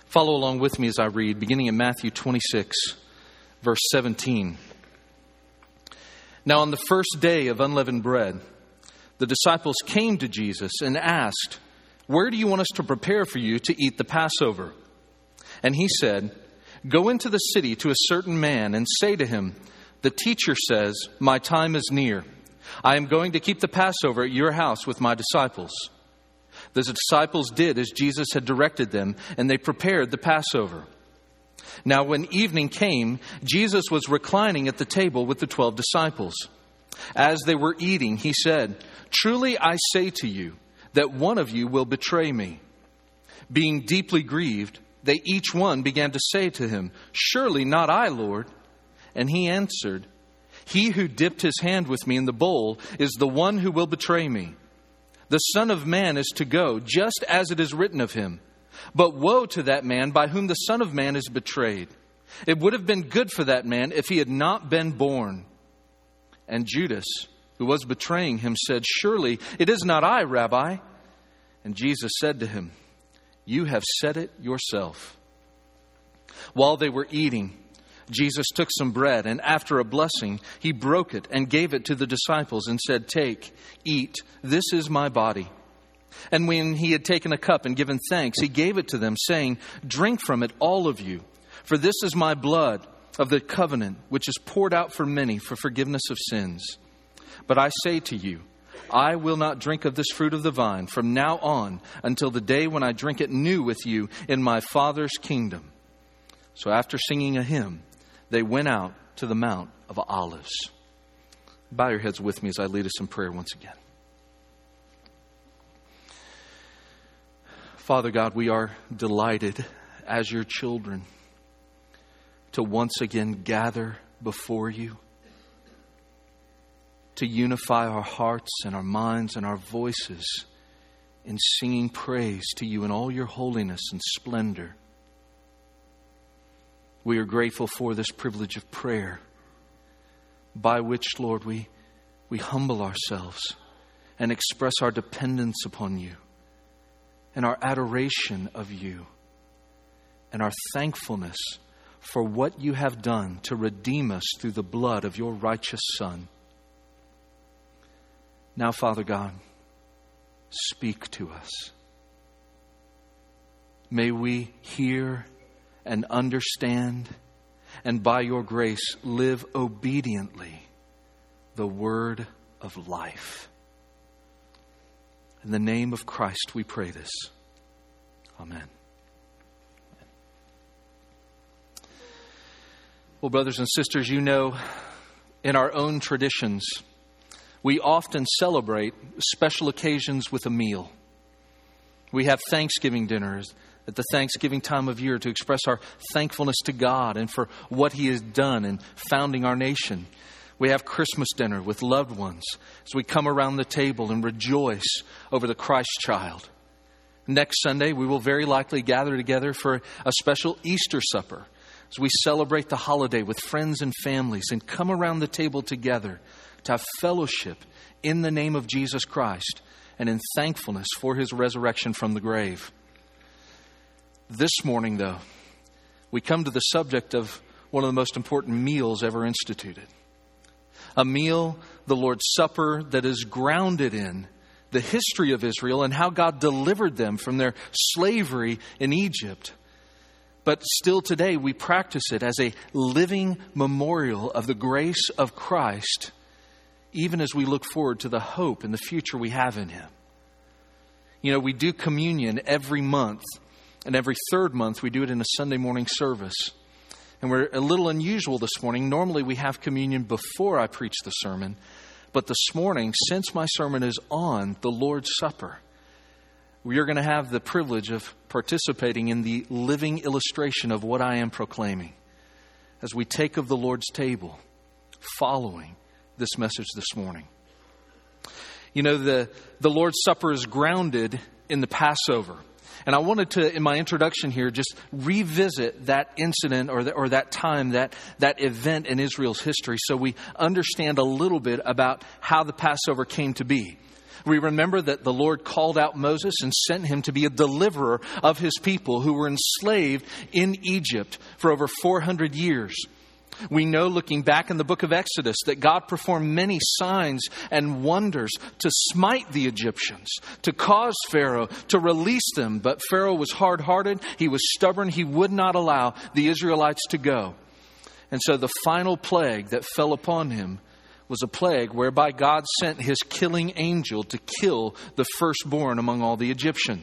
Follow along with me as I read, beginning in Matthew 26, verse 17. Now on the first day of unleavened bread, the disciples came to Jesus and asked, "Where do you want us to prepare for you to eat the Passover?" And he said, "Go into the city to a certain man and say to him, 'The teacher says, my time is near. I am going to keep the Passover at your house with my disciples.' The disciples did as Jesus had directed them, and they prepared the Passover. Now when evening came, Jesus was reclining at the table with the 12 disciples. As they were eating, he said, 'Truly I say to you, that one of you will betray me.' Being deeply grieved, they each one began to say to him, 'Surely not I, Lord.' And he answered, 'He who dipped his hand with me in the bowl is the one who will betray me. The Son of Man is to go, just as it is written of him. But woe to that man by whom the Son of Man is betrayed. It would have been good for that man if he had not been born.' And Judas, who was betraying him, said, 'Surely it is not I, Rabbi.' And Jesus said to him, 'You have said it yourself.' While they were eating, Jesus took some bread, and after a blessing, he broke it and gave it to the disciples and said, 'Take, eat, this is my body.' And when he had taken a cup and given thanks, he gave it to them, saying, 'Drink from it, all of you, for this is my blood of the covenant, which is poured out for many for forgiveness of sins. But I say to you, I will not drink of this fruit of the vine from now on until the day when I drink it new with you in my Father's kingdom.' So after singing a hymn, they went out to the Mount of Olives." Bow your heads with me as I lead us in prayer once again. Father God, we are delighted as your children to once again gather before you, to unify our hearts and our minds and our voices in singing praise to you in all your holiness and splendor. We are grateful for this privilege of prayer, by which, Lord, we humble ourselves and express our dependence upon you and our adoration of you and our thankfulness for what you have done to redeem us through the blood of your righteous Son. Now, Father God, speak to us. May we hear and understand, and by your grace live obediently the word of life. In the name of Christ we pray this. Amen. Well, brothers and sisters, you know, in our own traditions, we often celebrate special occasions with a meal. We have Thanksgiving dinners at the Thanksgiving time of year to express our thankfulness to God and for what He has done in founding our nation. We have Christmas dinner with loved ones as we come around the table and rejoice over the Christ child. Next Sunday, we will very likely gather together for a special Easter supper as we celebrate the holiday with friends and families and come around the table together to have fellowship in the name of Jesus Christ and in thankfulness for His resurrection from the grave. This morning, though, we come to the subject of one of the most important meals ever instituted. A meal, the Lord's Supper, that is grounded in the history of Israel and how God delivered them from their slavery in Egypt. But still today, we practice it as a living memorial of the grace of Christ, even as we look forward to the hope and the future we have in Him. You know, we do communion every month. And every third month, we do it in a Sunday morning service. And we're a little unusual this morning. Normally, we have communion before I preach the sermon. But this morning, since my sermon is on the Lord's Supper, we are going to have the privilege of participating in the living illustration of what I am proclaiming as we take of the Lord's table following this message this morning. You know, the Lord's Supper is grounded in the Passover. And I wanted to, in my introduction here, just revisit that incident or that time, that event in Israel's history so we understand a little bit about how the Passover came to be. We remember that the Lord called out Moses and sent him to be a deliverer of his people who were enslaved in Egypt for over 400 years. We know, looking back in the book of Exodus, that God performed many signs and wonders to smite the Egyptians, to cause Pharaoh to release them. But Pharaoh was hard-hearted. He was stubborn. He would not allow the Israelites to go. And so the final plague that fell upon him was a plague whereby God sent his killing angel to kill the firstborn among all the Egyptians.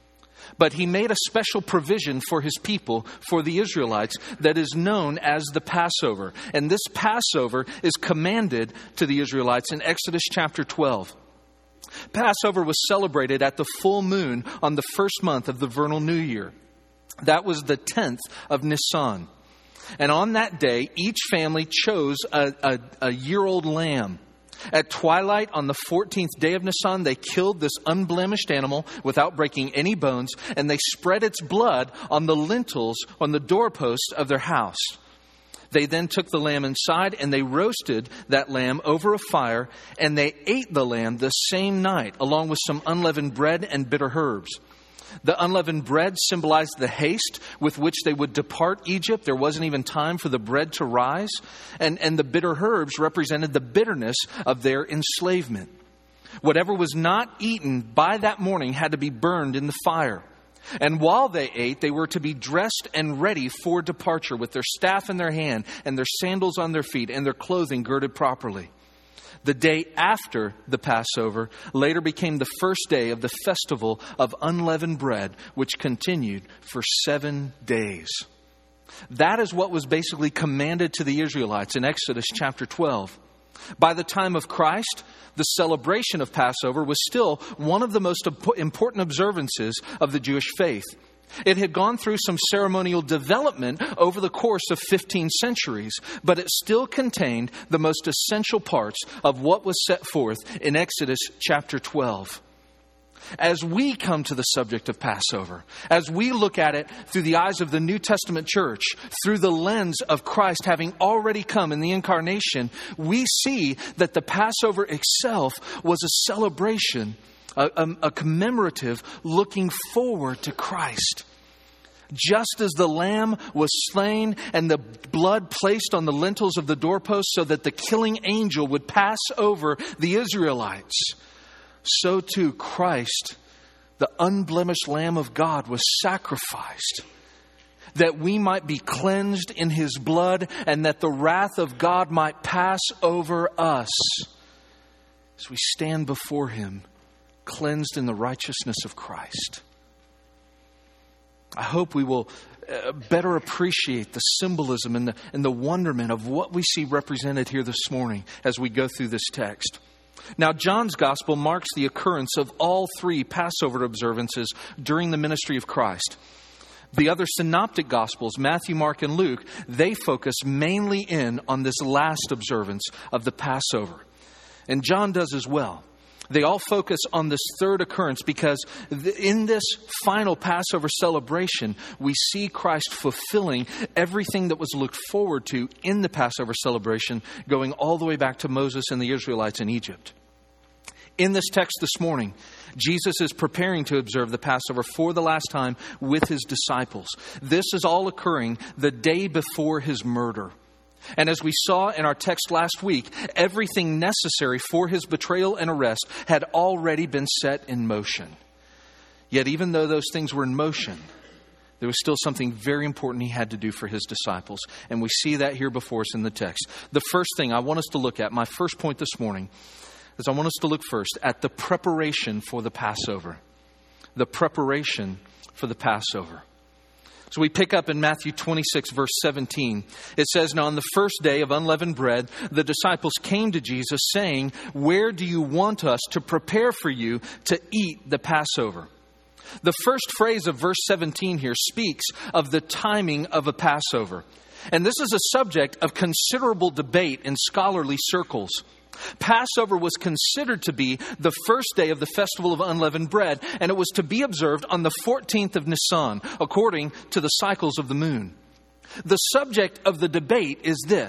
But he made a special provision for his people, for the Israelites, that is known as the Passover. And this Passover is commanded to the Israelites in Exodus chapter 12. Passover was celebrated at the full moon on the first month of the vernal new year. That was the 10th of Nisan. And on that day, each family chose a year-old lamb. At twilight on the 14th day of Nisan, they killed this unblemished animal without breaking any bones, and they spread its blood on the lintels, on the doorposts of their house. They then took the lamb inside and they roasted that lamb over a fire, and they ate the lamb the same night, along with some unleavened bread and bitter herbs. The unleavened bread symbolized the haste with which they would depart Egypt. There wasn't even time for the bread to rise. And the bitter herbs represented the bitterness of their enslavement. Whatever was not eaten by that morning had to be burned in the fire. And while they ate, they were to be dressed and ready for departure with their staff in their hand and their sandals on their feet and their clothing girded properly. The day after the Passover later became the first day of the festival of unleavened bread, which continued for 7 days. That is what was basically commanded to the Israelites in Exodus chapter 12. By the time of Christ, the celebration of Passover was still one of the most important observances of the Jewish faith. It had gone through some ceremonial development over the course of 15 centuries, but it still contained the most essential parts of what was set forth in Exodus chapter 12. As we come to the subject of Passover, as we look at it through the eyes of the New Testament church, through the lens of Christ having already come in the incarnation, we see that the Passover itself was a celebration, a commemorative looking forward to Christ. Just as the lamb was slain and the blood placed on the lintels of the doorpost so that the killing angel would pass over the Israelites, so too Christ, the unblemished Lamb of God, was sacrificed that we might be cleansed in His blood and that the wrath of God might pass over us as we stand before Him, cleansed in the righteousness of Christ. I hope we will better appreciate the symbolism and the wonderment of what we see represented here this morning as we go through this text. Now, John's gospel marks the occurrence of all three Passover observances during the ministry of Christ. The other synoptic gospels, Matthew, Mark, and Luke, they focus mainly in on this last observance of the Passover. And John does as well. They all focus on this third occurrence because in this final Passover celebration, we see Christ fulfilling everything that was looked forward to in the Passover celebration, going all the way back to Moses and the Israelites in Egypt. In this text this morning, Jesus is preparing to observe the Passover for the last time with His disciples. This is all occurring the day before His murder. And as we saw in our text last week, everything necessary for His betrayal and arrest had already been set in motion. Yet even though those things were in motion, there was still something very important He had to do for His disciples. And we see that here before us in the text. The first thing I want us to look at, my first point this morning, is I want us to look first at the preparation for the Passover. The preparation for the Passover. So we pick up in Matthew 26, verse 17. It says, "Now on the first day of unleavened bread, the disciples came to Jesus saying, 'Where do you want us to prepare for you to eat the Passover?'" The first phrase of verse 17 here speaks of the timing of a Passover. And this is a subject of considerable debate in scholarly circles. Passover was considered to be the first day of the festival of unleavened bread, and it was to be observed on the 14th of Nisan, according to the cycles of the moon. The subject of the debate is this: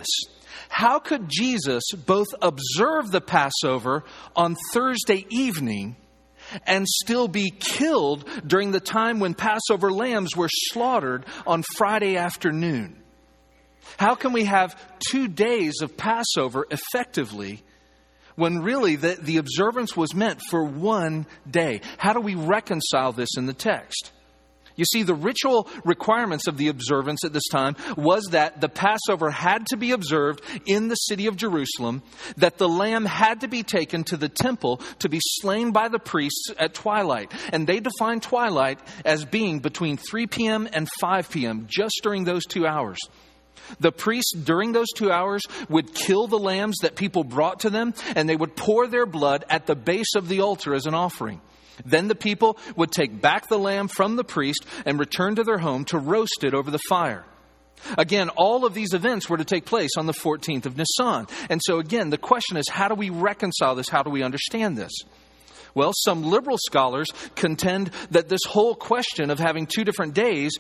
How could Jesus both observe the Passover on Thursday evening and still be killed during the time when Passover lambs were slaughtered on Friday afternoon? How can we have 2 days of Passover effectively when really the observance was meant for 1 day? How do we reconcile this in the text? You see, the ritual requirements of the observance at this time was that the Passover had to be observed in the city of Jerusalem, that the lamb had to be taken to the temple to be slain by the priests at twilight. And they defined twilight as being between 3 p.m. and 5 p.m., just during those 2 hours. The priests during those 2 hours would kill the lambs that people brought to them, and they would pour their blood at the base of the altar as an offering. Then the people would take back the lamb from the priest and return to their home to roast it over the fire. Again, all of these events were to take place on the 14th of Nisan. And so again, the question is, how do we reconcile this? How do we understand this? Well, some liberal scholars contend that this whole question of having 2 different days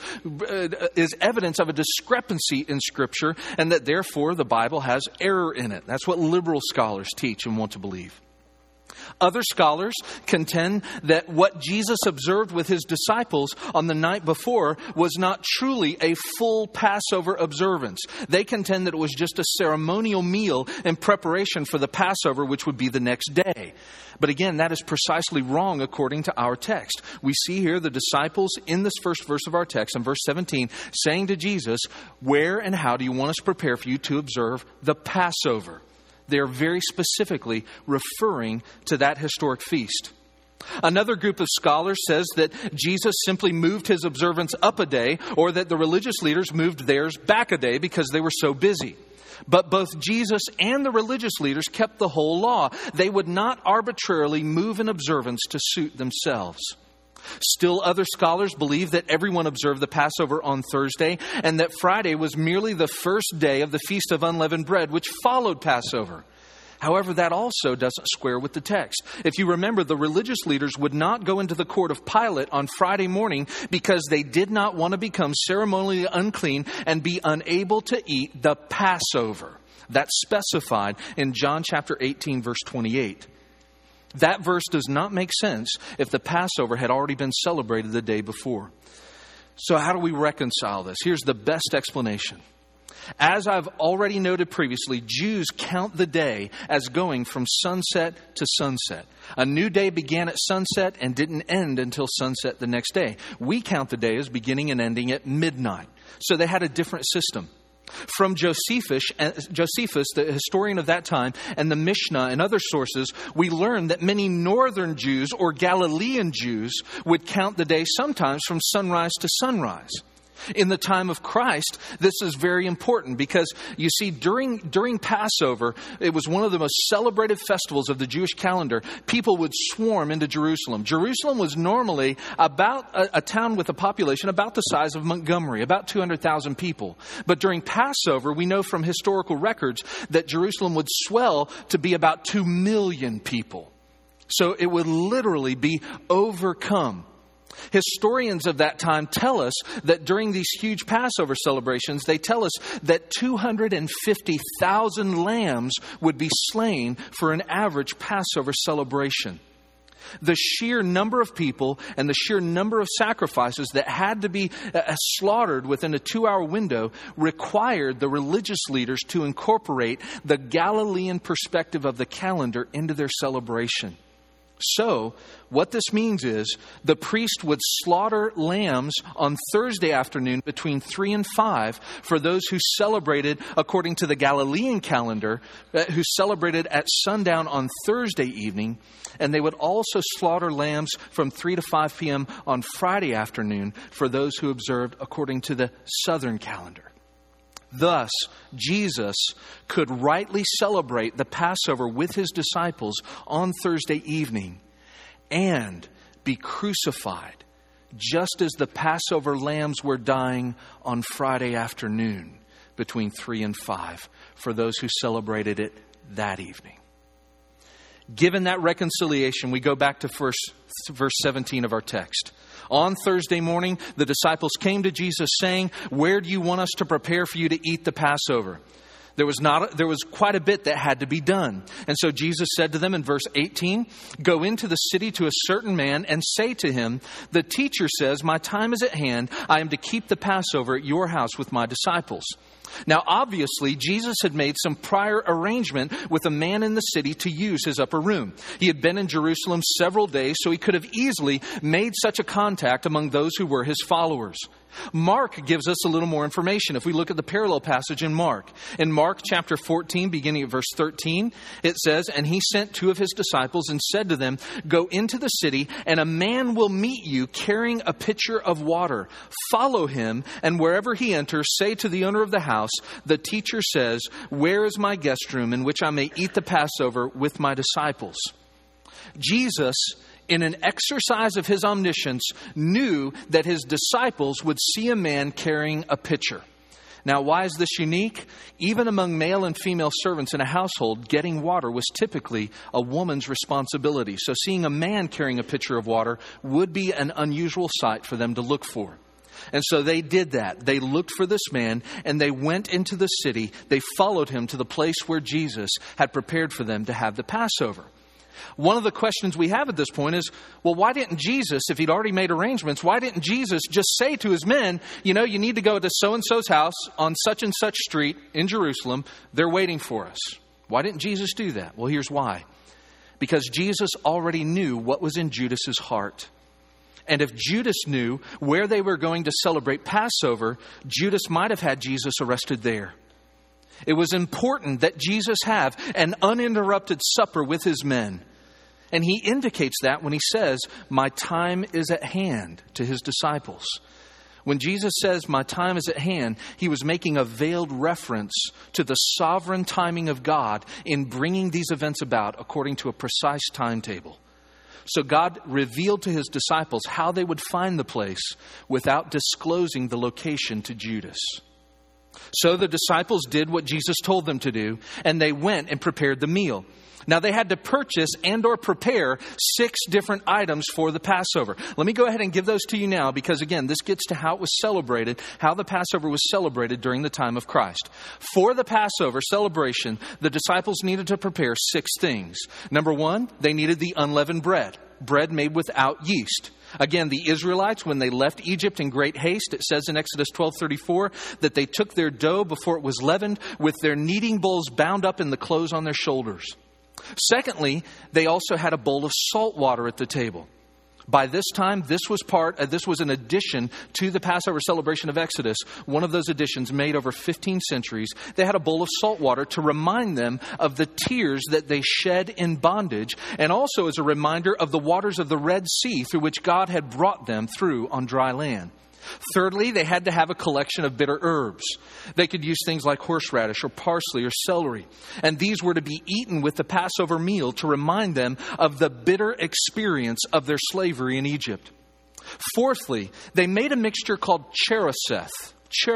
is evidence of a discrepancy in Scripture, and that therefore the Bible has error in it. That's what liberal scholars teach and want to believe. Other scholars contend that what Jesus observed with his disciples on the night before was not truly a full Passover observance. They contend that it was just a ceremonial meal in preparation for the Passover, which would be the next day. But again, that is precisely wrong according to our text. We see here the disciples in this first verse of our text, in verse 17, saying to Jesus, "Where and how do you want us to prepare for you to observe the Passover?" They're very specifically referring to that historic feast. Another group of scholars says that Jesus simply moved his observance up a day, or that the religious leaders moved theirs back a day because they were so busy. But both Jesus and the religious leaders kept the whole law. They would not arbitrarily move an observance to suit themselves. Still, other scholars believe that everyone observed the Passover on Thursday, and that Friday was merely the first day of the Feast of Unleavened Bread, which followed Passover. However, that also doesn't square with the text. If you remember, the religious leaders would not go into the court of Pilate on Friday morning because they did not want to become ceremonially unclean and be unable to eat the Passover. That's specified in John chapter 18, verse 28. That verse does not make sense if the Passover had already been celebrated the day before. So how do we reconcile this? Here's the best explanation. As I've already noted previously, Jews count the day as going from sunset to sunset. A new day began at sunset and didn't end until sunset the next day. We count the day as beginning and ending at midnight. So they had a different system. From Josephus, the historian of that time, and the Mishnah and other sources, we learn that many northern Jews or Galilean Jews would count the day sometimes from sunrise to sunrise. In the time of Christ, this is very important because, you see, during Passover, it was one of the most celebrated festivals of the Jewish calendar. People would swarm into Jerusalem. Jerusalem was normally about a town with a population about the size of Montgomery, about 200,000 people. But during Passover, we know from historical records that Jerusalem would swell to be about 2 million people. So it would literally be overcome. Historians of that time tell us that during these huge Passover celebrations, they tell us that 250,000 lambs would be slain for an average Passover celebration. The sheer number of people and the sheer number of sacrifices that had to be slaughtered within a 2-hour window required the religious leaders to incorporate the Galilean perspective of the calendar into their celebration. So, what this means is the priest would slaughter lambs on Thursday afternoon between 3 and 5 for those who celebrated according to the Galilean calendar, who celebrated at sundown on Thursday evening. And they would also slaughter lambs from 3 to 5 p.m. on Friday afternoon for those who observed according to the southern calendar. Thus, Jesus could rightly celebrate the Passover with his disciples on Thursday evening and be crucified, just as the Passover lambs were dying on Friday afternoon between 3 and 5 for those who celebrated it that evening. Given that reconciliation, we go back to verse 17 of our text. On Thursday morning, the disciples came to Jesus saying, "Where do you want us to prepare for you to eat the Passover?" There was quite a bit that had to be done. And so Jesus said to them in verse 18, "Go into the city to a certain man and say to him, 'The teacher says, my time is at hand. I am to keep the Passover at your house with my disciples.'" Now, obviously, Jesus had made some prior arrangement with a man in the city to use his upper room. He had been in Jerusalem several days, so he could have easily made such a contact among those who were his followers. Mark gives us a little more information. If we look at the parallel passage in Mark chapter 14, beginning at verse 13, it says, "And he sent 2 of his disciples and said to them, 'Go into the city, and a man will meet you carrying a pitcher of water. Follow him, and wherever he enters, say to the owner of the house, the teacher says, where is my guest room in which I may eat the Passover with my disciples?'" Jesus, in an exercise of his omniscience, knew that his disciples would see a man carrying a pitcher. Now, why is this unique? Even among male and female servants in a household, getting water was typically a woman's responsibility. So seeing a man carrying a pitcher of water would be an unusual sight for them to look for. And so they did that. They looked for this man, and they went into the city. They followed him to the place where Jesus had prepared for them to have the Passover. One of the questions we have at this point is, well, why didn't Jesus, if he'd already made arrangements, why didn't Jesus just say to his men, you need to go to so-and-so's house on such and such street in Jerusalem. They're waiting for us. Why didn't Jesus do that? Well, here's why. Because Jesus already knew what was in Judas's heart. And if Judas knew where they were going to celebrate Passover, Judas might have had Jesus arrested there. It was important that Jesus have an uninterrupted supper with his men. And he indicates that when he says, "My time is at hand," to his disciples. When Jesus says, "My time is at hand," he was making a veiled reference to the sovereign timing of God in bringing these events about according to a precise timetable. So God revealed to his disciples how they would find the place without disclosing the location to Judas. So the disciples did what Jesus told them to do, and they went and prepared the meal. Now they had to purchase and or prepare 6 different items for the Passover. Let me go ahead and give those to you now because, again, this gets to how it was celebrated, how the Passover was celebrated during the time of Christ. For the Passover celebration, the disciples needed to prepare 6 things. Number 1, they needed the unleavened bread made without yeast. Again, the Israelites, when they left Egypt in great haste, it says in Exodus 12:34 that they took their dough before it was leavened with their kneading bowls bound up in the clothes on their shoulders. Secondly, they also had a bowl of salt water at the table. By this time, this was an addition to the Passover celebration of Exodus, one of those additions made over 15 centuries. They had a bowl of salt water to remind them of the tears that they shed in bondage, and also as a reminder of the waters of the Red Sea through which God had brought them through on dry land. Thirdly, they had to have a collection of bitter herbs. They could use things like horseradish or parsley or celery. And these were to be eaten with the Passover meal to remind them of the bitter experience of their slavery in Egypt. Fourthly, they made a mixture called cheroseth.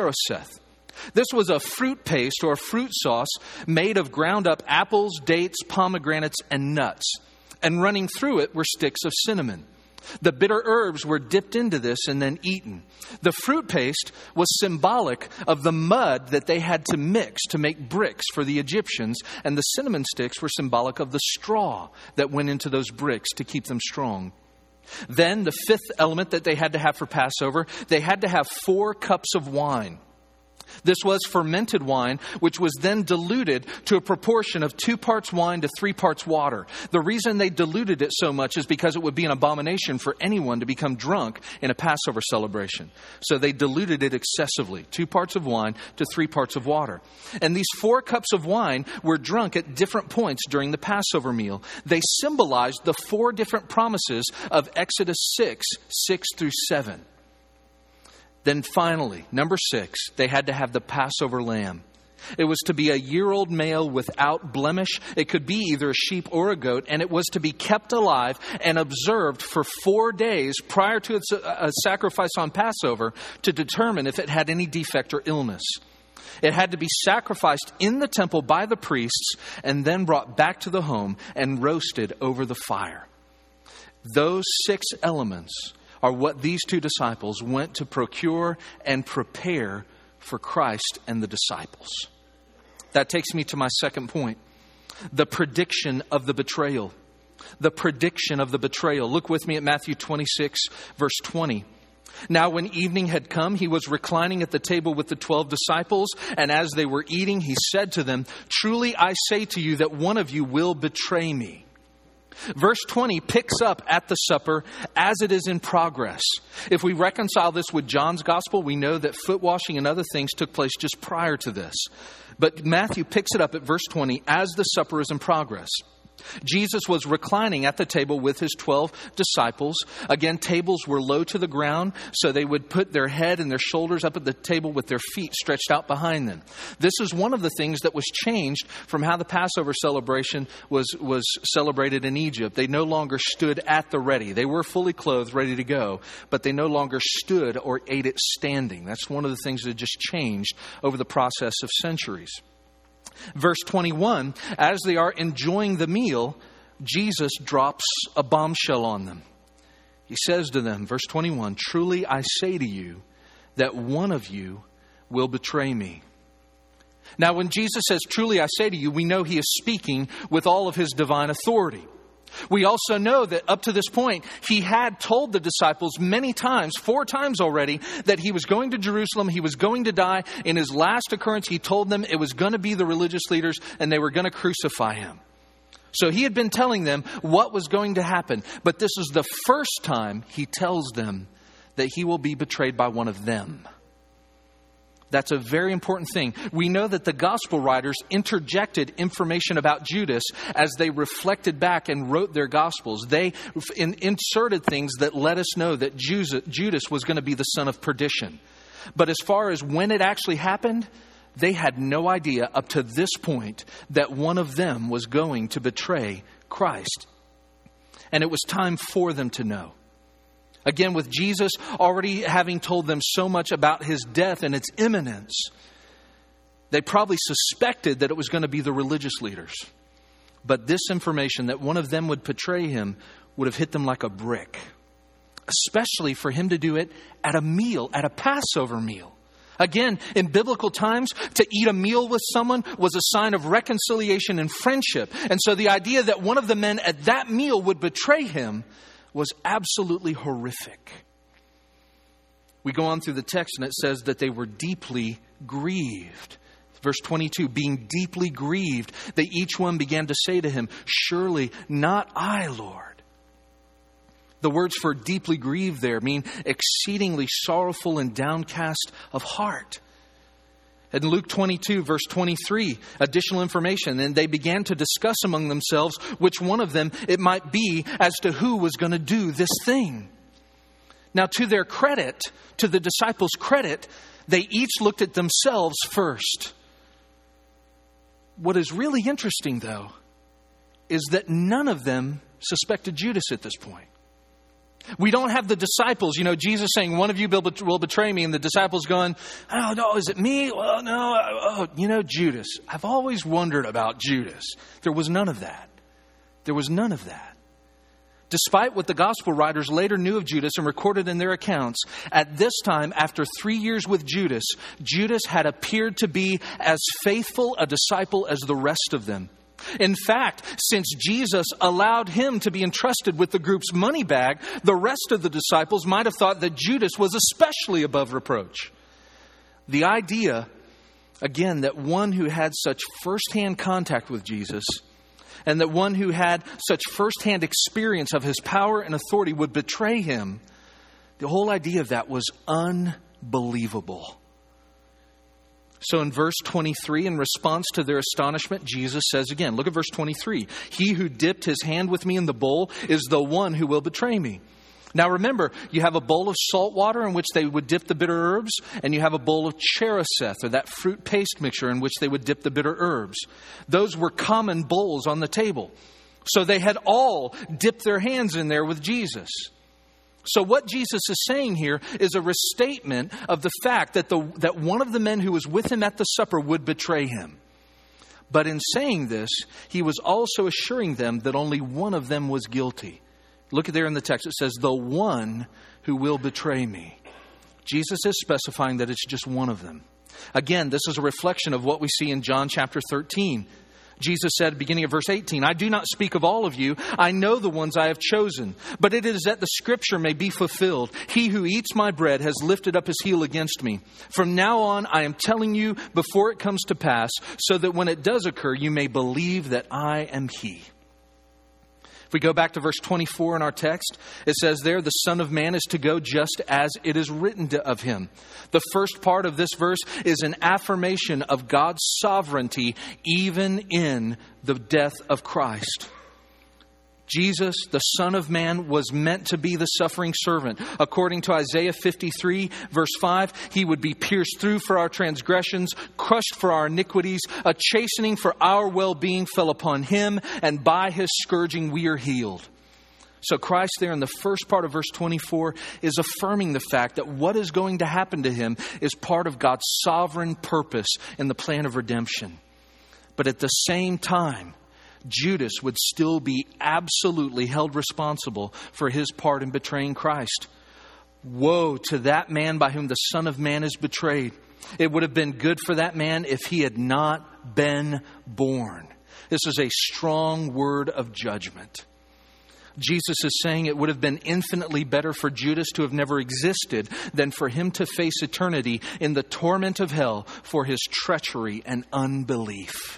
This was a fruit paste or a fruit sauce made of ground up apples, dates, pomegranates, and nuts. And running through it were sticks of cinnamon. The bitter herbs were dipped into this and then eaten. The fruit paste was symbolic of the mud that they had to mix to make bricks for the Egyptians, and the cinnamon sticks were symbolic of the straw that went into those bricks to keep them strong. Then the 5th element that they had to have for Passover, they had to have 4 cups of wine. This was fermented wine, which was then diluted to a proportion of 2 parts wine to 3 parts water. The reason they diluted it so much is because it would be an abomination for anyone to become drunk in a Passover celebration. So they diluted it excessively, 2 parts of wine to 3 parts of water. And these 4 cups of wine were drunk at different points during the Passover meal. They symbolized the 4 different promises of Exodus 6 through 7. Then finally, number 6, they had to have the Passover lamb. It was to be a year-old male without blemish. It could be either a sheep or a goat, and it was to be kept alive and observed for 4 days prior to its sacrifice on Passover to determine if it had any defect or illness. It had to be sacrificed in the temple by the priests and then brought back to the home and roasted over the fire. Those 6 elements are what these 2 disciples went to procure and prepare for Christ and the disciples. That takes me to my second point. The prediction of the betrayal. The prediction of the betrayal. Look with me at Matthew 26, verse 20. Now when evening had come, he was reclining at the table with the 12 disciples, and as they were eating, he said to them, "Truly I say to you that one of you will betray me." Verse 20 picks up at the supper as it is in progress. If we reconcile this with John's gospel, we know that foot washing and other things took place just prior to this. But Matthew picks it up at verse 20 as the supper is in progress. Jesus was reclining at the table with his 12 disciples. Again, tables were low to the ground, so they would put their head and their shoulders up at the table with their feet stretched out behind them. This is one of the things that was changed from how the Passover celebration was celebrated in Egypt. They no longer stood at the ready. They were fully clothed, ready to go, but they no longer stood or ate it standing. That's one of the things that just changed over the process of centuries. Verse 21, as they are enjoying the meal, Jesus drops a bombshell on them. He says to them, verse 21, "Truly I say to you that one of you will betray me." Now, when Jesus says, "Truly I say to you," we know he is speaking with all of his divine authority. We also know that up to this point, he had told the disciples many times, 4 times already, that he was going to Jerusalem, he was going to die. In his last occurrence, he told them it was going to be the religious leaders and they were going to crucify him. So he had been telling them what was going to happen. But this is the first time he tells them that he will be betrayed by one of them. That's a very important thing. We know that the gospel writers interjected information about Judas as they reflected back and wrote their gospels. They inserted things that let us know that Judas was going to be the son of perdition. But as far as when it actually happened, they had no idea up to this point that one of them was going to betray Christ. And it was time for them to know. Again, with Jesus already having told them so much about his death and its imminence, they probably suspected that it was going to be the religious leaders. But this information that one of them would betray him would have hit them like a brick, especially for him to do it at a meal, at a Passover meal. Again, in biblical times, to eat a meal with someone was a sign of reconciliation and friendship. And so the idea that one of the men at that meal would betray him was absolutely horrific. We go on through the text and it says that they were deeply grieved. Verse 22, being deeply grieved, they each one began to say to him, "Surely not I, Lord." The words for deeply grieved there mean exceedingly sorrowful and downcast of heart. In Luke 22, verse 23, additional information. And they began to discuss among themselves which one of them it might be as to who was going to do this thing. Now, to their credit, to the disciples' credit, they each looked at themselves first. What is really interesting, though, is that none of them suspected Judas at this point. We don't have the disciples, Jesus saying, "One of you will betray me," and the disciples going, "Oh, no, is it me? Well, no, Judas. I've always wondered about Judas." There was none of that. There was none of that. Despite what the gospel writers later knew of Judas and recorded in their accounts, at this time, after 3 years with Judas, Judas had appeared to be as faithful a disciple as the rest of them. In fact, since Jesus allowed him to be entrusted with the group's money bag, the rest of the disciples might have thought that Judas was especially above reproach. The idea, again, that one who had such firsthand contact with Jesus and that one who had such firsthand experience of his power and authority would betray him, the whole idea of that was unbelievable. So in verse 23, in response to their astonishment, Jesus says again, look at verse 23. "He who dipped his hand with me in the bowl is the one who will betray me." Now remember, you have a bowl of salt water in which they would dip the bitter herbs, and you have a bowl of chereseth, or that fruit paste mixture in which they would dip the bitter herbs. Those were common bowls on the table. So they had all dipped their hands in there with Jesus. So what Jesus is saying here is a restatement of the fact that that one of the men who was with him at the supper would betray him. But in saying this, he was also assuring them that only one of them was guilty. Look at there in the text. It says, "The one who will betray me." Jesus is specifying that it's just one of them. Again, this is a reflection of what we see in John chapter 13. Jesus said, beginning of verse 18, I do not speak of all of you. I know the ones I have chosen. But it is that the scripture may be fulfilled. He who eats my bread has lifted up his heel against me. From now on, I am telling you before it comes to pass, so that when it does occur, you may believe that I am he. If we go back to verse 24 in our text, it says there, the Son of Man is to go just as it is written of him. The first part of this verse is an affirmation of God's sovereignty even in the death of Christ. Jesus, the Son of Man, was meant to be the suffering servant. According to Isaiah 53, verse 5, he would be pierced through for our transgressions, crushed for our iniquities. A chastening for our well-being fell upon him, and by his scourging we are healed. So Christ there in the first part of verse 24 is affirming the fact that what is going to happen to him is part of God's sovereign purpose in the plan of redemption. But at the same time, Judas would still be absolutely held responsible for his part in betraying Christ. Woe to that man by whom the Son of Man is betrayed. It would have been good for that man if he had not been born. This is a strong word of judgment. Jesus is saying it would have been infinitely better for Judas to have never existed than for him to face eternity in the torment of hell for his treachery and unbelief.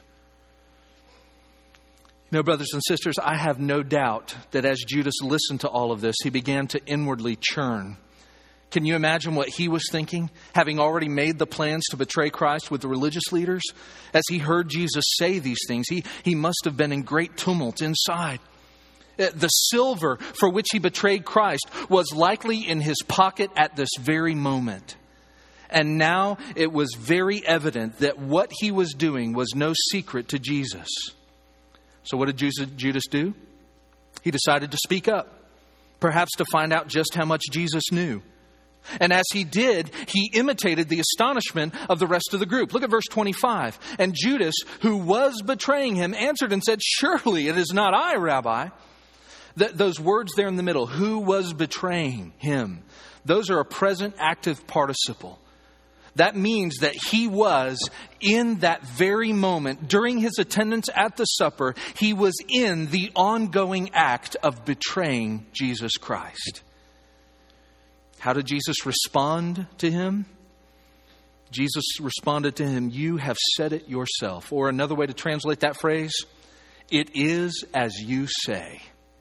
You know, brothers and sisters, I have no doubt that as Judas listened to all of this, he began to inwardly churn. Can you imagine what he was thinking, having already made the plans to betray Christ with the religious leaders? As he heard Jesus say these things, he must have been in great tumult inside. The silver for which he betrayed Christ was likely in his pocket at this very moment. And now it was very evident that what he was doing was no secret to Jesus. So what did Judas do? He decided to speak up, perhaps to find out just how much Jesus knew. And as he did, he imitated the astonishment of the rest of the group. Look at verse 25. And Judas, who was betraying him, answered and said, surely it is not I, Rabbi. Those words there in the middle, who was betraying him, those are a present active participle. That means that he was in that very moment, during his attendance at the supper, he was in the ongoing act of betraying Jesus Christ. How did Jesus respond to him? Jesus responded to him, you have said it yourself. Or another way to translate that phrase, it is as you say.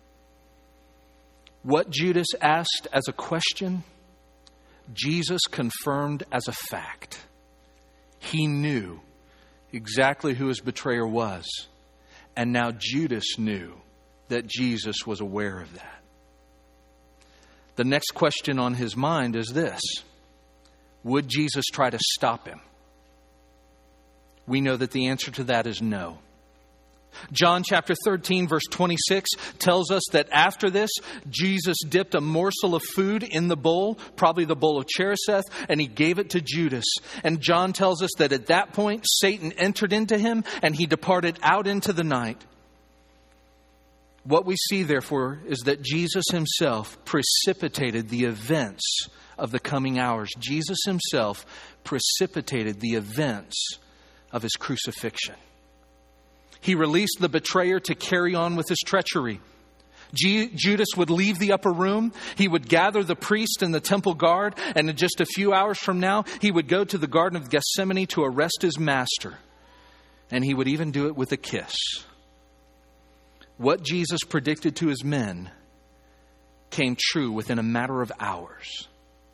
What Judas asked as a question, Jesus confirmed as a fact. He knew exactly who his betrayer was. And now Judas knew that Jesus was aware of that. The next question on his mind is this: would Jesus try to stop him? We know that the answer to that is no. John chapter 13 verse 26 tells us that after this, Jesus dipped a morsel of food in the bowl, probably the bowl of Chereseth, and he gave it to Judas. And John tells us that at that point, Satan entered into him and he departed out into the night. What we see, therefore, is that Jesus himself precipitated the events of the coming hours. Jesus himself precipitated the events of his crucifixion. He released the betrayer to carry on with his treachery. Judas would leave the upper room. He would gather the priest and the temple guard. And in just a few hours from now, he would go to the Garden of Gethsemane to arrest his master. And he would even do it with a kiss. What Jesus predicted to his men came true within a matter of hours.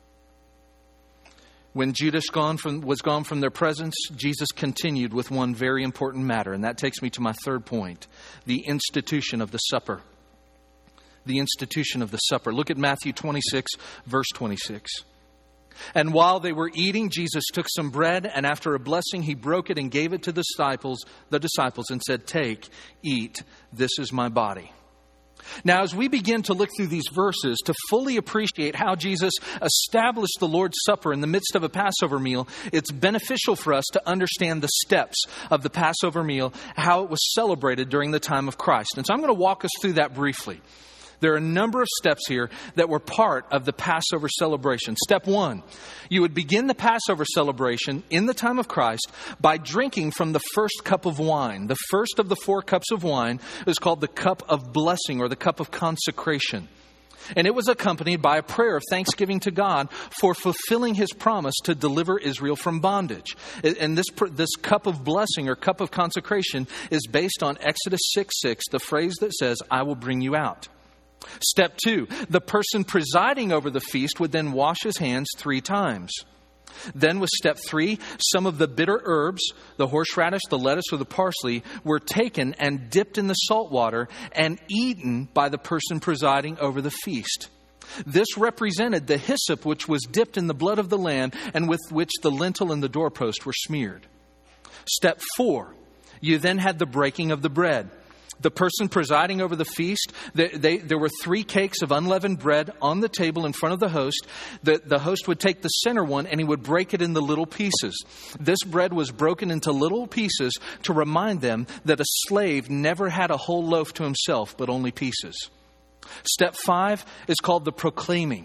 When Judas was gone from their presence, Jesus continued with one very important matter. And that takes me to my third point, the institution of the supper. The institution of the supper. Look at Matthew 26, verse 26. And while they were eating, Jesus took some bread, and after a blessing, he broke it and gave it to the disciples and said, take, eat, this is my body. Now, as we begin to look through these verses to fully appreciate how Jesus established the Lord's Supper in the midst of a Passover meal, it's beneficial for us to understand the steps of the Passover meal, how it was celebrated during the time of Christ. And so I'm going to walk us through that briefly. There are a number of steps here that were part of the Passover celebration. Step 1, you would begin the Passover celebration in the time of Christ by drinking from the first cup of wine. The first of the 4 cups of wine is called the cup of blessing or the cup of consecration. And it was accompanied by a prayer of thanksgiving to God for fulfilling His promise to deliver Israel from bondage. And this cup of blessing or cup of consecration is based on Exodus 6:6, the phrase that says, I will bring you out. Step 2, the person presiding over the feast would then wash his hands 3 times. Then with step 3, some of the bitter herbs, the horseradish, the lettuce, or the parsley, were taken and dipped in the salt water and eaten by the person presiding over the feast. This represented the hyssop which was dipped in the blood of the lamb and with which the lintel and the doorpost were smeared. Step 4, you then had the breaking of the bread. The person presiding over the feast, there were 3 cakes of unleavened bread on the table in front of the host. The host would take the center one and he would break it into little pieces. This bread was broken into little pieces to remind them that a slave never had a whole loaf to himself, but only pieces. Step 5 is called the proclaiming.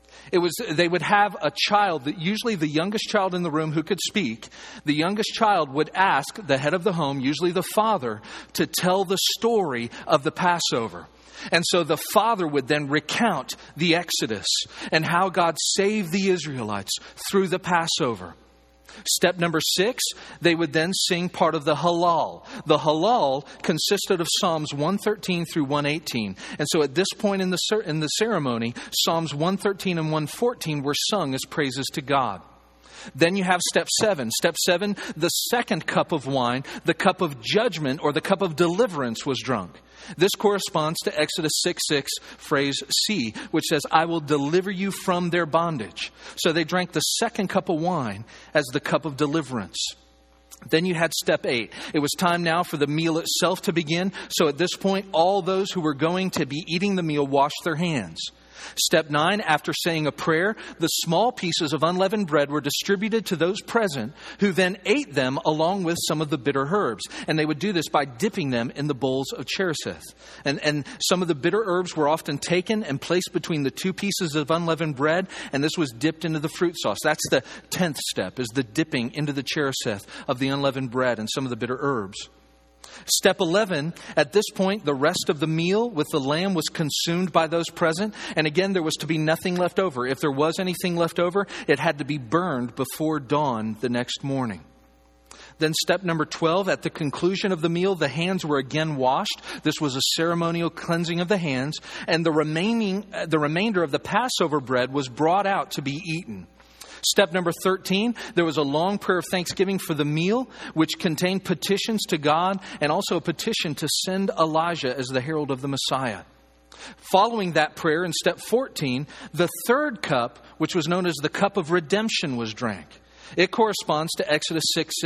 They would have a child, usually the youngest child in the room who could speak. The youngest child would ask the head of the home, usually the father, to tell the story of the Passover. And so the father would then recount the Exodus and how God saved the Israelites through the Passover. Step number 6, they would then sing part of the Hallel. The Hallel consisted of Psalms 113 through 118. And so at this point in the ceremony, Psalms 113 and 114 were sung as praises to God. Then you have step 7. Step 7, the second cup of wine, the cup of judgment or the cup of deliverance was drunk. This corresponds to Exodus 6:6, phrase C, which says, I will deliver you from their bondage. So they drank the second cup of wine as the cup of deliverance. Then you had step 8. It was time now for the meal itself to begin. So at this point, all those who were going to be eating the meal washed their hands. Step 9, after saying a prayer, the small pieces of unleavened bread were distributed to those present, who then ate them along with some of the bitter herbs. And they would do this by dipping them in the bowls of Cherith. And some of the bitter herbs were often taken and placed between the 2 pieces of unleavened bread, and this was dipped into the fruit sauce. That's the 10th step, is the dipping into the Cherith of the unleavened bread and some of the bitter herbs. Step 11, at this point, the rest of the meal with the lamb was consumed by those present. And again, there was to be nothing left over. If there was anything left over, it had to be burned before dawn the next morning. Then step number 12, at the conclusion of the meal, the hands were again washed. This was a ceremonial cleansing of the hands. And the remainder of the Passover bread was brought out to be eaten. Step number 13, there was a long prayer of thanksgiving for the meal, which contained petitions to God and also a petition to send Elijah as the herald of the Messiah. Following that prayer in step 14, the third cup, which was known as the cup of redemption, was drank. It corresponds to Exodus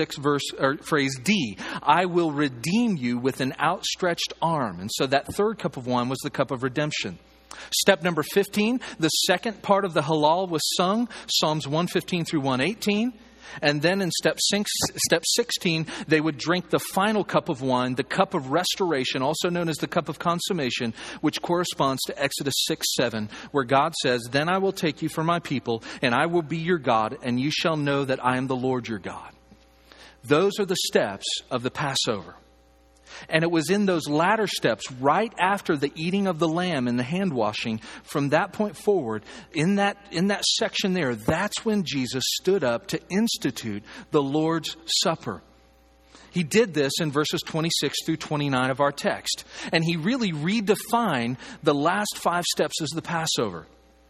6:6 phrase D. I will redeem you with an outstretched arm. And so that third cup of wine was the cup of redemption. Step number 15, the second part of the Hallel was sung, Psalms 115 through 118. And then in step 16, they would drink the final cup of wine, the cup of restoration, also known as the cup of consummation, which corresponds to Exodus 6:7, where God says, Then I will take you for my people, and I will be your God, and you shall know that I am the Lord your God. Those are the steps of the Passover. And it was in those latter steps, right after the eating of the lamb and the hand washing, from that point forward, in that section there, that's when Jesus stood up to institute the Lord's Supper. He did this in verses 26 through 29 of our text. And he really redefined the last 5 steps as the Passover.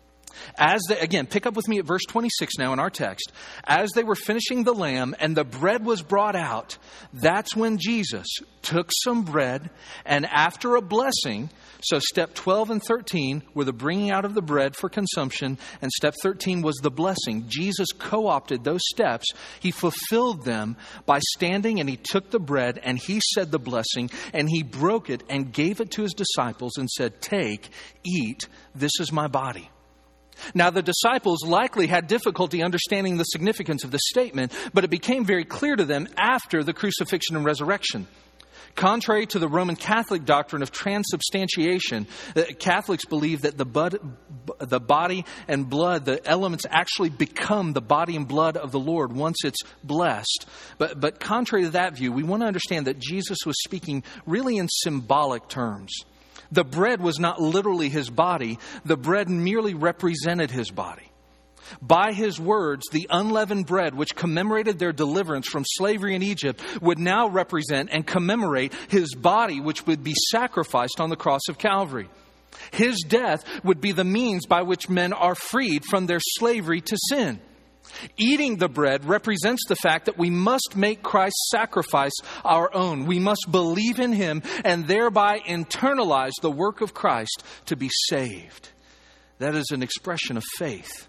Again, pick up with me at verse 26 now in our text. As they were finishing the lamb and the bread was brought out, that's when Jesus took some bread and after a blessing, so step 12 and 13 were the bringing out of the bread for consumption, and step 13 was the blessing. Jesus co-opted those steps. He fulfilled them by standing, and he took the bread and he said the blessing, and he broke it and gave it to his disciples and said, Take, eat, this is my body. Now, the disciples likely had difficulty understanding the significance of this statement, but it became very clear to them after the crucifixion and resurrection. Contrary to the Roman Catholic doctrine of transubstantiation, Catholics believe that the body and blood, the elements actually become the body and blood of the Lord once it's blessed. But contrary to that view, we want to understand that Jesus was speaking really in symbolic terms. The bread was not literally his body. The bread merely represented his body. By his words, the unleavened bread, which commemorated their deliverance from slavery in Egypt, would now represent and commemorate his body, which would be sacrificed on the cross of Calvary. His death would be the means by which men are freed from their slavery to sin. Eating the bread represents the fact that we must make Christ's sacrifice our own. We must believe in him and thereby internalize the work of Christ to be saved. That is an expression of faith.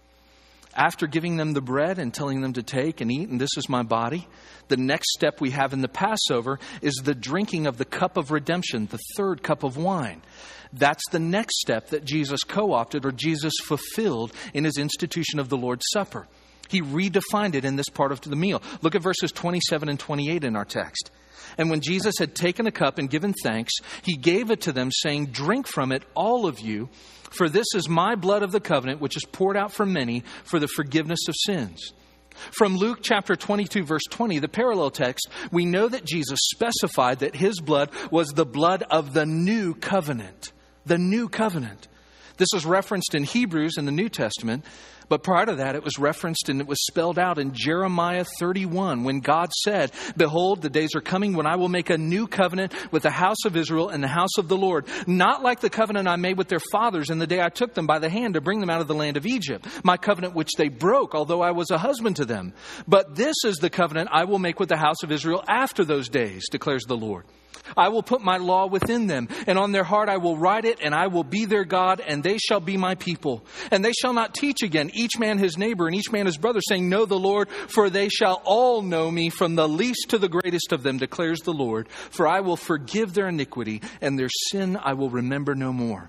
After giving them the bread and telling them to take and eat, and this is my body, the next step we have in the Passover is the drinking of the cup of redemption, the third cup of wine. That's the next step that Jesus co-opted or Jesus fulfilled in his institution of the Lord's Supper. He redefined it in this part of the meal. Look at verses 27 and 28 in our text. And when Jesus had taken a cup and given thanks, he gave it to them, saying, "Drink from it, all of you, for this is my blood of the covenant, which is poured out for many for the forgiveness of sins." From Luke chapter 22, verse 20, the parallel text, we know that Jesus specified that his blood was the blood of the new covenant. The new covenant. This is referenced in Hebrews in the New Testament. But prior to that, it was referenced and it was spelled out in Jeremiah 31 when God said, "Behold, the days are coming when I will make a new covenant with the house of Israel and the house of the Lord. Not like the covenant I made with their fathers in the day I took them by the hand to bring them out of the land of Egypt. My covenant which they broke, although I was a husband to them. But this is the covenant I will make with the house of Israel after those days, declares the Lord. I will put my law within them, and on their heart I will write it, and I will be their God, and they shall be my people. And they shall not teach again, each man his neighbor, and each man his brother, saying, Know the Lord, for they shall all know me, from the least to the greatest of them, declares the Lord. For I will forgive their iniquity, and their sin I will remember no more."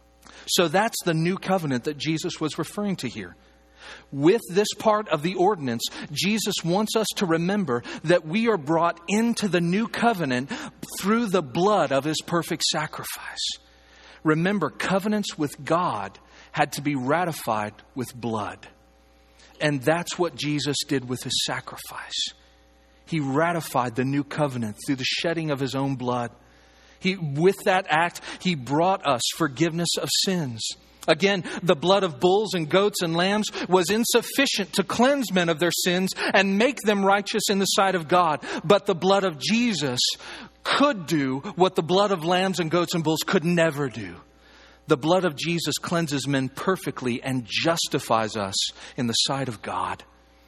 So that's the new covenant that Jesus was referring to here. With this part of the ordinance, Jesus wants us to remember that we are brought into the new covenant through the blood of his perfect sacrifice. Remember, covenants with God had to be ratified with blood. And that's what Jesus did with his sacrifice. He ratified the new covenant through the shedding of his own blood. With that act, he brought us forgiveness of sins. Again, the blood of bulls and goats and lambs was insufficient to cleanse men of their sins and make them righteous in the sight of God. But the blood of Jesus could do what the blood of lambs and goats and bulls could never do. The blood of Jesus cleanses men perfectly and justifies us in the sight of God.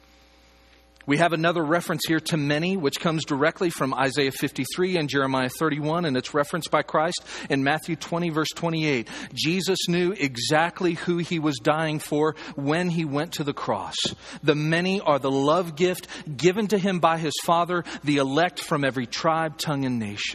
We have another reference here to many, which comes directly from Isaiah 53 and Jeremiah 31, and it's referenced by Christ in Matthew 20, verse 28. Jesus knew exactly who he was dying for when he went to the cross. The many are the love gift given to him by his Father, the elect from every tribe, tongue, and nation.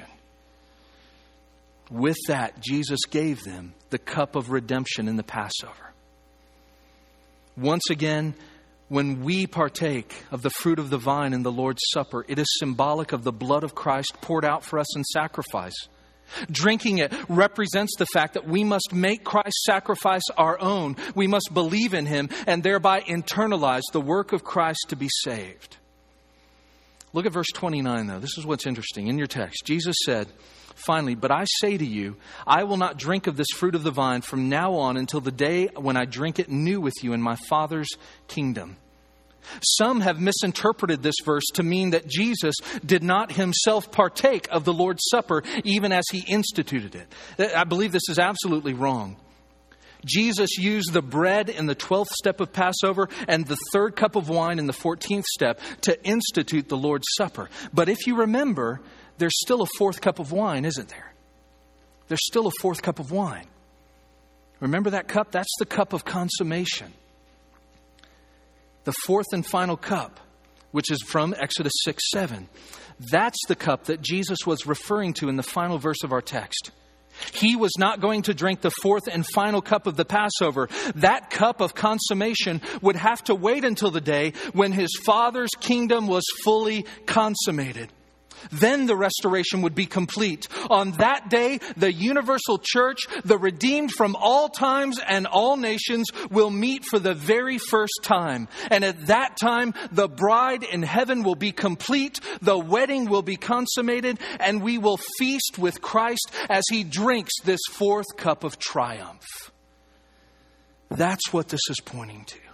With that, Jesus gave them the cup of redemption in the Passover. Once again, when we partake of the fruit of the vine in the Lord's Supper, it is symbolic of the blood of Christ poured out for us in sacrifice. Drinking it represents the fact that we must make Christ's sacrifice our own. We must believe in him and thereby internalize the work of Christ to be saved. Look at verse 29, though. This is what's interesting. In your text, Jesus said, "Finally, but I say to you, I will not drink of this fruit of the vine from now on until the day when I drink it new with you in my Father's kingdom." Some have misinterpreted this verse to mean that Jesus did not himself partake of the Lord's Supper even as he instituted it. I believe this is absolutely wrong. Jesus used the bread in the 12th step of Passover and the third cup of wine in the 14th step to institute the Lord's Supper. But if you remember, there's still a fourth cup of wine, isn't there? There's still a fourth cup of wine. Remember that cup? That's the cup of consummation. The fourth and final cup, which is from Exodus 6:7. That's the cup that Jesus was referring to in the final verse of our text. He was not going to drink the fourth and final cup of the Passover. That cup of consummation would have to wait until the day when his Father's kingdom was fully consummated. Then the restoration would be complete. On that day, the universal church, the redeemed from all times and all nations, will meet for the very first time. And at that time, the bride in heaven will be complete, the wedding will be consummated, and we will feast with Christ as He drinks this fourth cup of triumph. That's what this is pointing to.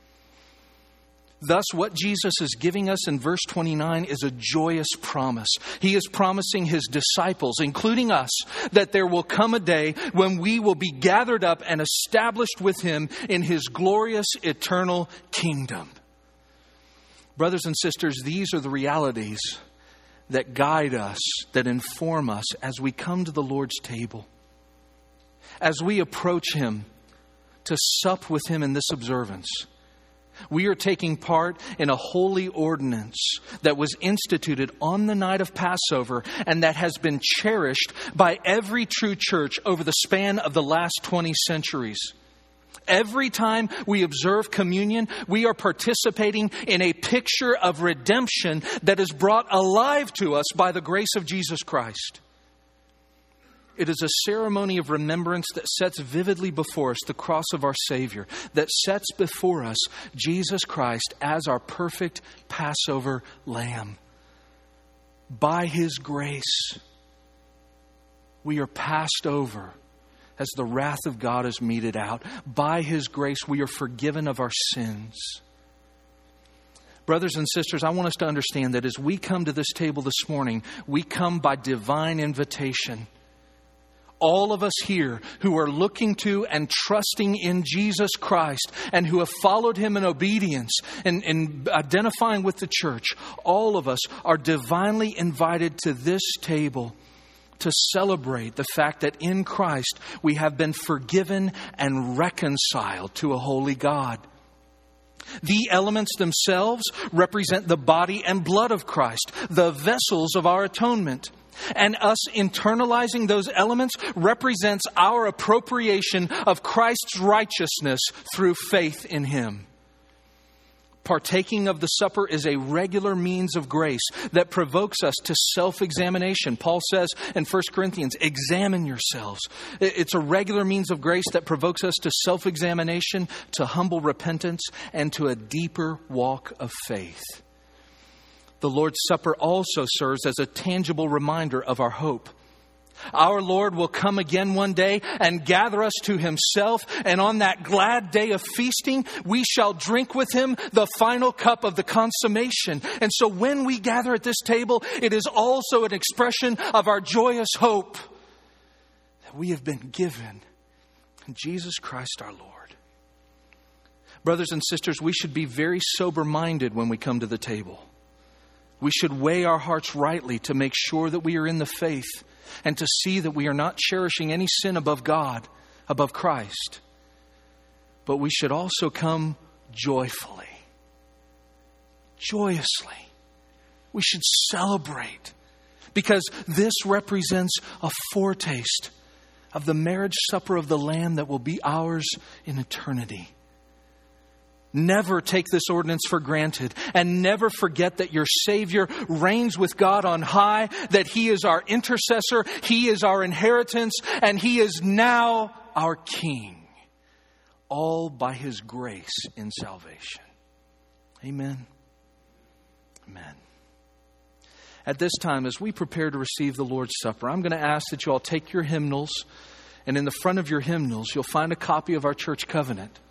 Thus, what Jesus is giving us in verse 29 is a joyous promise. He is promising His disciples, including us, that there will come a day when we will be gathered up and established with Him in His glorious eternal kingdom. Brothers and sisters, these are the realities that guide us, that inform us as we come to the Lord's table. As we approach Him to sup with Him in this observance, we are taking part in a holy ordinance that was instituted on the night of Passover and that has been cherished by every true church over the span of the last 20 centuries. Every time we observe communion, we are participating in a picture of redemption that is brought alive to us by the grace of Jesus Christ. It is a ceremony of remembrance that sets vividly before us the cross of our Savior, that sets before us Jesus Christ as our perfect Passover lamb. By His grace, we are passed over as the wrath of God is meted out. By His grace, we are forgiven of our sins. Brothers and sisters, I want us to understand that as we come to this table this morning, we come by divine invitation. All of us here who are looking to and trusting in Jesus Christ and who have followed Him in obedience and identifying with the church, all of us are divinely invited to this table to celebrate the fact that in Christ we have been forgiven and reconciled to a holy God. The elements themselves represent the body and blood of Christ, the vessels of our atonement. And us internalizing those elements represents our appropriation of Christ's righteousness through faith in Him. Partaking of the supper is a regular means of grace that provokes us to self-examination. Paul says in 1 Corinthians, examine yourselves. It's a regular means of grace that provokes us to self-examination, to humble repentance, and to a deeper walk of faith. The Lord's Supper also serves as a tangible reminder of our hope. Our Lord will come again one day and gather us to Himself. And on that glad day of feasting, we shall drink with Him the final cup of the consummation. And so when we gather at this table, it is also an expression of our joyous hope that we have been given in Jesus Christ our Lord. Brothers and sisters, we should be very sober-minded when we come to the table. We should weigh our hearts rightly to make sure that we are in the faith and to see that we are not cherishing any sin above God, above Christ. But we should also come joyfully, joyously. We should celebrate because this represents a foretaste of the marriage supper of the Lamb that will be ours in eternity. Never take this ordinance for granted and never forget that your Savior reigns with God on high, that He is our intercessor, He is our inheritance, and He is now our King, all by His grace in salvation. Amen. Amen. At this time, as we prepare to receive the Lord's Supper, I'm going to ask that you all take your hymnals, and in the front of your hymnals, you'll find a copy of our church covenant.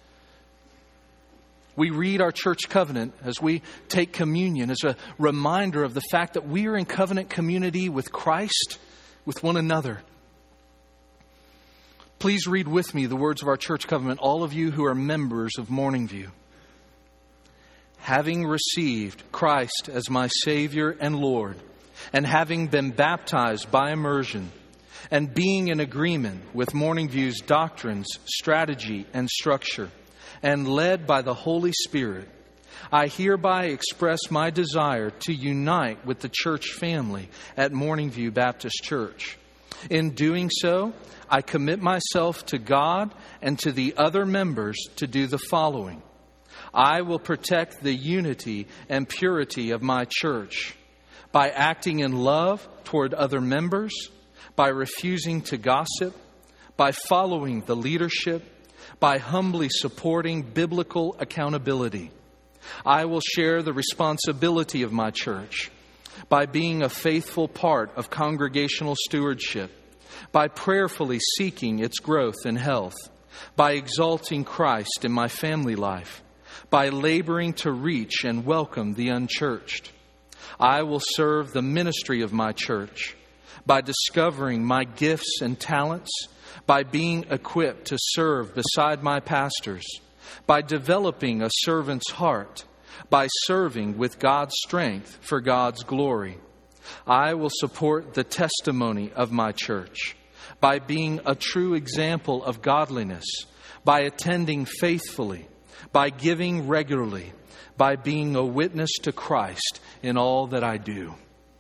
We read our church covenant as we take communion as a reminder of the fact that we are in covenant community with Christ, with one another. Please read with me the words of our church covenant, all of you who are members of Morning View. Having received Christ as my Savior and Lord, and having been baptized by immersion, and being in agreement with Morning View's doctrines, strategy, and structure, and led by the Holy Spirit, I hereby express my desire to unite with the church family at Morning View Baptist Church. In doing so, I commit myself to God and to the other members to do the following. I will protect the unity and purity of my church by acting in love toward other members, by refusing to gossip, by following the leadership, by humbly supporting biblical accountability. I will share the responsibility of my church by being a faithful part of congregational stewardship, by prayerfully seeking its growth and health, by exalting Christ in my family life, by laboring to reach and welcome the unchurched. I will serve the ministry of my church by discovering my gifts and talents, by being equipped to serve beside my pastors, by developing a servant's heart, by serving with God's strength for God's glory. I will support the testimony of my church by being a true example of godliness, by attending faithfully, by giving regularly, by being a witness to Christ in all that I do.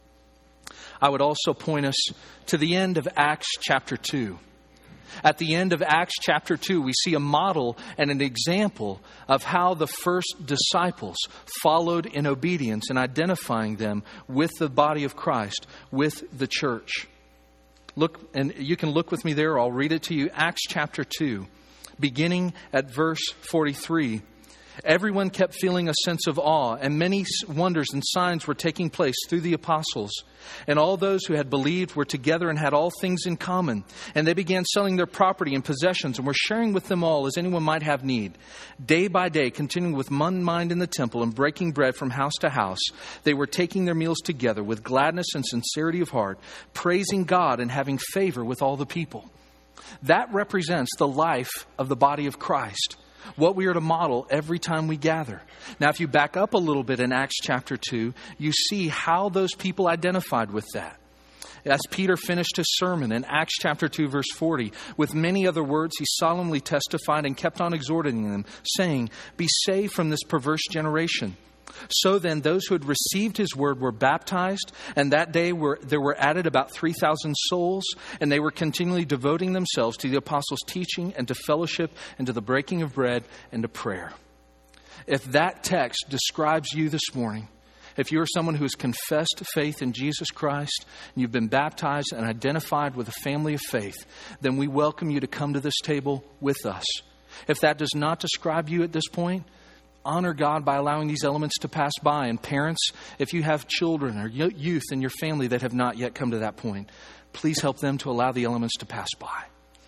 I would also point us to the end of Acts chapter 2. At the end of Acts chapter 2, we see a model and an example of how the first disciples followed in obedience and identifying them with the body of Christ, with the church. Look, and you can look with me there. I'll read it to you. Acts chapter 2, beginning at verse 43. Everyone kept feeling a sense of awe, and many wonders and signs were taking place through the apostles. And all those who had believed were together and had all things in common. And they began selling their property and possessions and were sharing with them all as anyone might have need. Day by day, continuing with one mind in the temple and breaking bread from house to house, they were taking their meals together with gladness and sincerity of heart, praising God and having favor with all the people. That represents the life of the body of Christ, what we are to model every time we gather. Now, if you back up a little bit in Acts chapter 2, you see how those people identified with that. As Peter finished his sermon in Acts chapter 2, verse 40, with many other words, he solemnly testified and kept on exhorting them, saying, "Be saved from this perverse generation." So then, those who had received his word were baptized, and that day there were added about 3,000 souls, and they were continually devoting themselves to the apostles' teaching and to fellowship and to the breaking of bread and to prayer. If that text describes you this morning, if you're someone who has confessed faith in Jesus Christ, and you've been baptized and identified with a family of faith, then we welcome you to come to this table with us. If that does not describe you at this point, honor God by allowing these elements to pass by. And parents, if you have children or youth in your family that have not yet come to that point, please help them to allow the elements to pass by.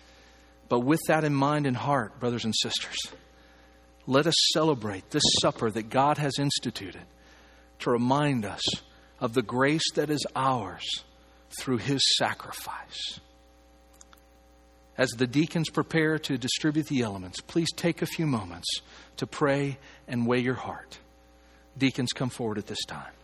But with that in mind and heart, brothers and sisters, let us celebrate this supper that God has instituted to remind us of the grace that is ours through His sacrifice. As the deacons prepare to distribute the elements, please take a few moments to pray and weigh your heart. Deacons, come forward at this time.